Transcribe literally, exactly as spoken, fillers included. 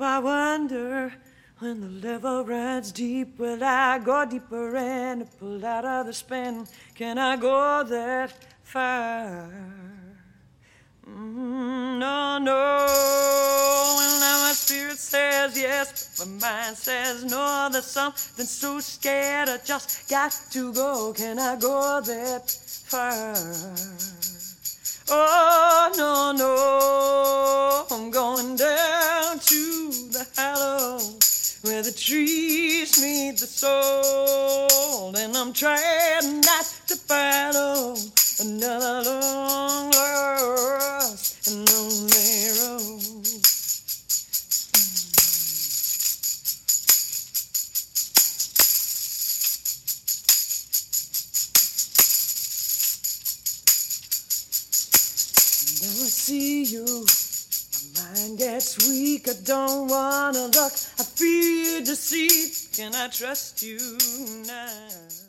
I wonder, when the level runs deep, will I go deeper and pull out of the spin? Can I go that far? Mm, no, no. Well, now my spirit says yes, but my mind says no. There's something so scared I just got to go. Can I go that far? Oh, no, no. I'm going down to the hollow where the trees meet the soul, and I'm trying not to follow another long lost and lonely road. Now I see you, my mind gets weak. I don't wanna look, I fear deceit. Can I trust you now?